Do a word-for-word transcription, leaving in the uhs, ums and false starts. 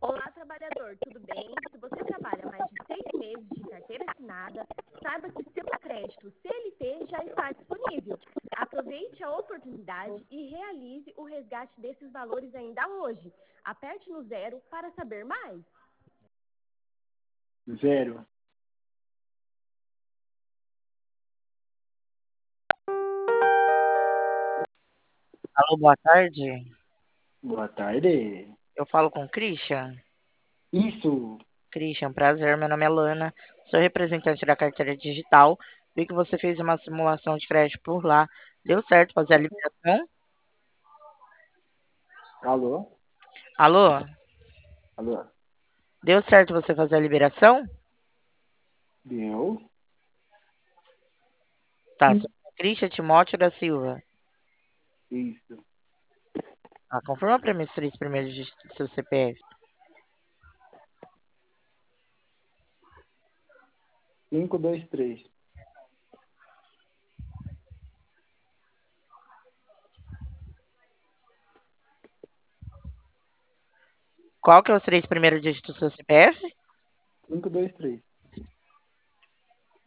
Olá, trabalhador, tudo bem? Se você trabalha mais de seis meses de carteira assinada, saiba que seu crédito C L T já está disponível. Aproveite a oportunidade e realize o resgate desses valores ainda hoje. Aperte no zero para saber mais. Zero. Alô, boa tarde. Boa tarde. Eu falo com o Christian. Isso. Christian, prazer. Meu nome é Lana. Sou representante da carteira digital. Vi que você fez uma simulação de crédito por lá. Deu certo fazer a liberação? Alô? Alô? Alô? Deu certo você fazer a liberação? Deu? Tá, seu nome é Christian Timóteo da Silva. Isso. Ah, confirma para mim os três primeiros dígitos do seu C P F. Cinco, dois, três. Qual que é os três primeiros dígitos do seu C P F? Cinco, dois, três.